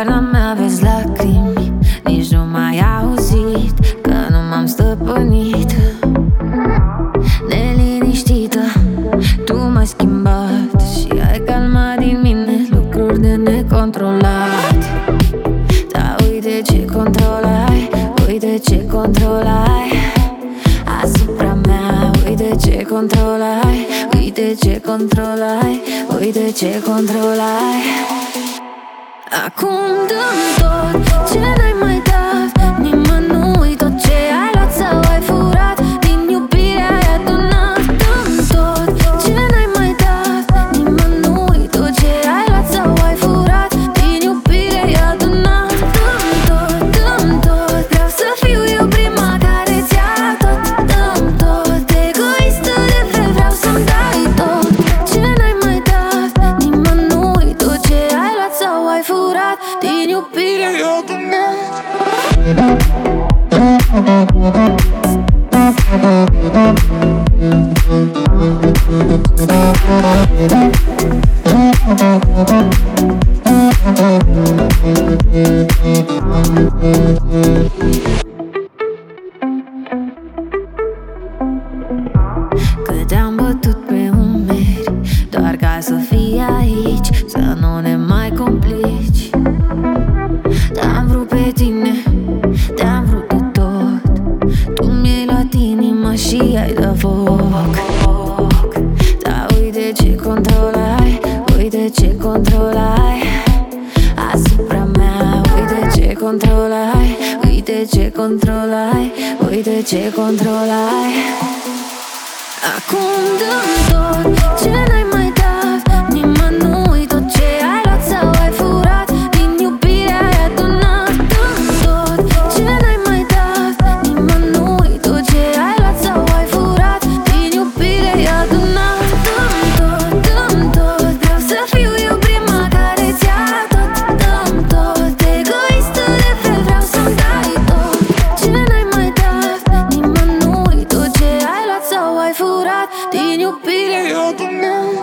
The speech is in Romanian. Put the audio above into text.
iarna mea vezi lacrimi, nici nu m-ai auzit că nu m-am stăpânit. Neliniștită, tu m-ai schimbat și ai calmat din mine lucruri de necontrolat. Dar uite ce control ai, uite ce control ai asupra mea, uite ce control ai, uite ce control ai, uite ce control ai. Acum dă-mi tot ce n-ai mai dat nimănui, tot ce ai luat sau ai furat din iubire ai adunat. Dă-mi tot ce n-ai mai dat nimănui, tot ce ai luat sau ai furat din iubire ai adunat. Dă-mi tot, dă-mi tot, vreau să fiu eu prima care ți-a tot. Dă-mi tot, egoistă de fel vreau să-mi dai tot ce n-ai mai dat nimănui, tot ce ai luat sau ai furat din iubire ai adunat. Că te-am bătut pe umeri doar ca să fii aici, să nu ne mai complici. Te-am vrut pe tine, te-am vrut de tot, tu mi-ai luat inima și ai dat foc. Dar uite ce control ai, uite ce control ai asupra mea, uite ce control ai, uite ce control ai, uite ce control ai. Acum dă-mi tot ce n-ai mai dat nimănui, tot ce ai luat sau ai furat din iubire ai adunat. Dă-mi tot ce n-ai mai dat nimănui, tot ce ai luat sau ai furat din iubire ai adunat. Dă-mi tot, dă-mi tot, vreau să fiu eu prima care ți-a tot. Dă-mi tot, egoistă de fel vreau să-mi dai tot ce n-ai mai dat nimănui, tot ce ai luat sau ai furat din iubire ai adunat.